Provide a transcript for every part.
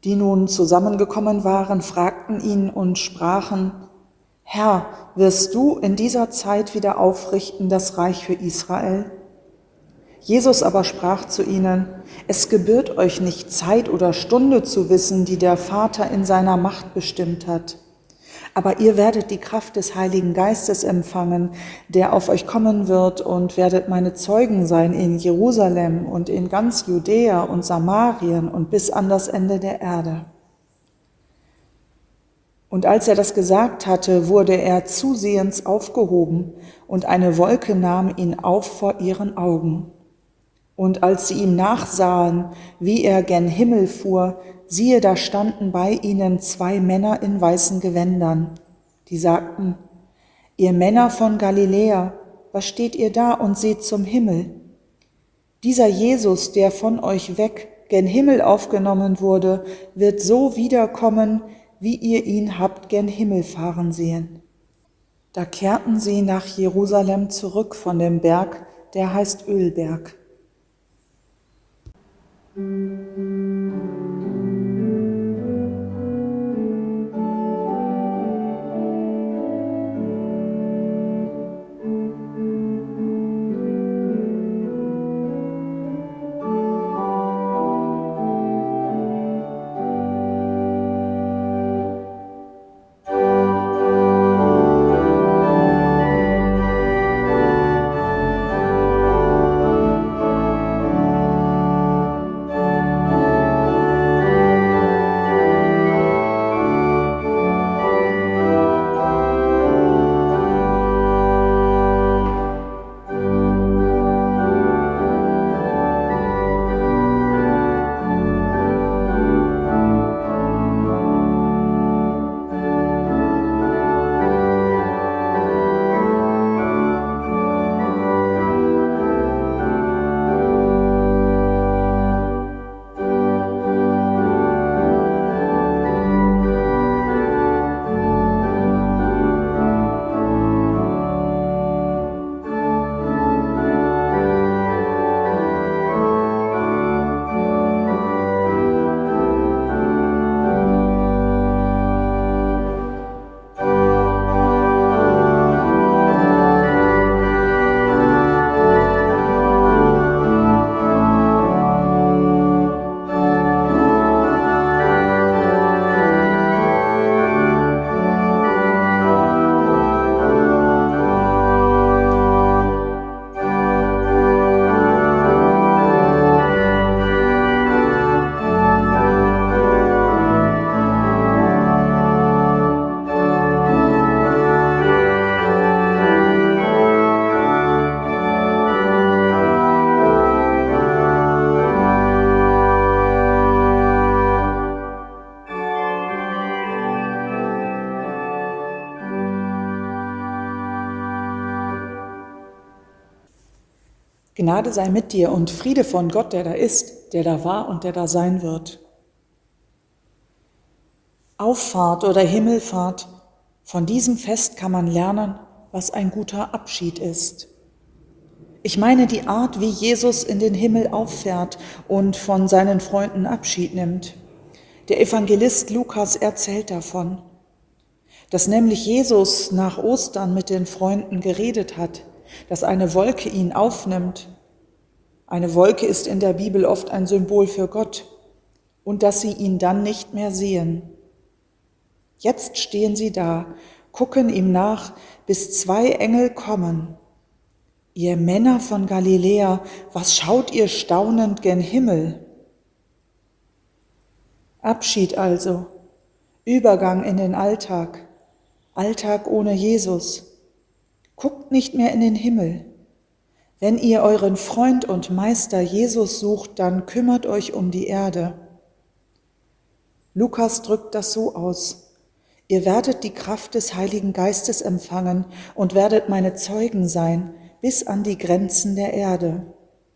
Die nun zusammengekommen waren, fragten ihn und sprachen: Herr, wirst du in dieser Zeit wieder aufrichten das Reich für Israel? Jesus aber sprach zu ihnen: Es gebührt euch nicht, Zeit oder Stunde zu wissen, die der Vater in seiner Macht bestimmt hat. Aber ihr werdet die Kraft des Heiligen Geistes empfangen, der auf euch kommen wird, und werdet meine Zeugen sein in Jerusalem und in ganz Judäa und Samarien und bis an das Ende der Erde. Und als er das gesagt hatte, wurde er zusehends aufgehoben, und eine Wolke nahm ihn auf vor ihren Augen. Und als sie ihm nachsahen, wie er gen Himmel fuhr, siehe, da standen bei ihnen 2 Männer in weißen Gewändern, die sagten: Ihr Männer von Galiläa, was steht ihr da und seht zum Himmel? Dieser Jesus, der von euch weg gen Himmel aufgenommen wurde, wird so wiederkommen, wie ihr ihn habt gen Himmel fahren sehen. Da kehrten sie nach Jerusalem zurück von dem Berg, der heißt Ölberg. Gnade sei mit dir und Friede von Gott, der da ist, der da war und der da sein wird. Auffahrt oder Himmelfahrt, von diesem Fest kann man lernen, was ein guter Abschied ist. Ich meine die Art, wie Jesus in den Himmel auffährt und von seinen Freunden Abschied nimmt. Der Evangelist Lukas erzählt davon, dass nämlich Jesus nach Ostern mit den Freunden geredet hat, dass eine Wolke ihn aufnimmt. Eine Wolke ist in der Bibel oft ein Symbol für Gott und dass sie ihn dann nicht mehr sehen. Jetzt stehen sie da, gucken ihm nach, bis 2 Engel kommen. Ihr Männer von Galiläa, was schaut ihr staunend gen Himmel? Abschied also, Übergang in den Alltag, Alltag ohne Jesus. Guckt nicht mehr in den Himmel. Wenn ihr euren Freund und Meister Jesus sucht, dann kümmert euch um die Erde. Lukas drückt das so aus: Ihr werdet die Kraft des Heiligen Geistes empfangen und werdet meine Zeugen sein, bis an die Grenzen der Erde.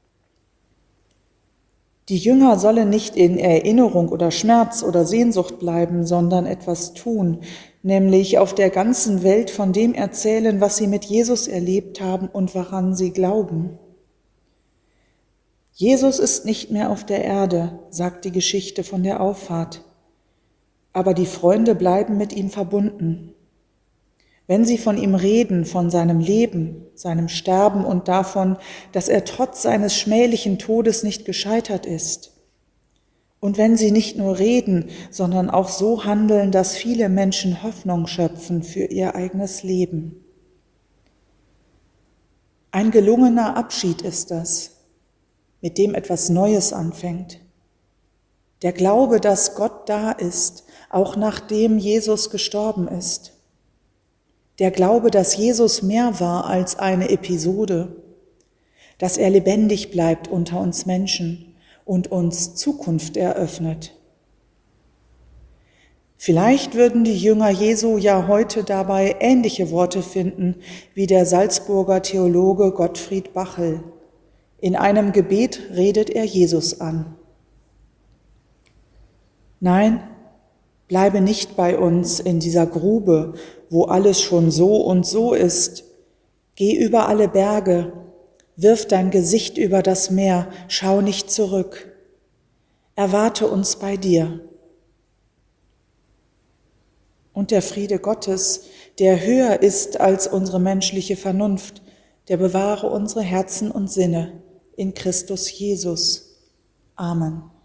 Die Jünger sollen nicht in Erinnerung oder Schmerz oder Sehnsucht bleiben, sondern etwas tun, nämlich auf der ganzen Welt von dem erzählen, was sie mit Jesus erlebt haben und woran sie glauben. Jesus ist nicht mehr auf der Erde, sagt die Geschichte von der Auffahrt. aber die Freunde bleiben mit ihm verbunden. Wenn sie von ihm reden, von seinem Leben, seinem Sterben und davon, dass er trotz seines schmählichen Todes nicht gescheitert ist. Und wenn sie nicht nur reden, sondern auch so handeln, dass viele Menschen Hoffnung schöpfen für ihr eigenes Leben. Ein gelungener Abschied ist das, mit dem etwas Neues anfängt. Der Glaube, dass Gott da ist, auch nachdem Jesus gestorben ist. Der Glaube, dass Jesus mehr war als eine Episode, dass er lebendig bleibt unter uns Menschen und uns Zukunft eröffnet. Vielleicht würden die Jünger Jesu ja heute dabei ähnliche Worte finden wie der Salzburger Theologe Gottfried Bachel. In einem Gebet redet er Jesus an. Nein, bleibe nicht bei uns in dieser Grube, wo alles schon so und so ist. Geh über alle Berge, wirf dein Gesicht über das Meer, schau nicht zurück. Erwarte uns bei dir. Und der Friede Gottes, der höher ist als unsere menschliche Vernunft, der bewahre unsere Herzen und Sinne in Christus Jesus. Amen.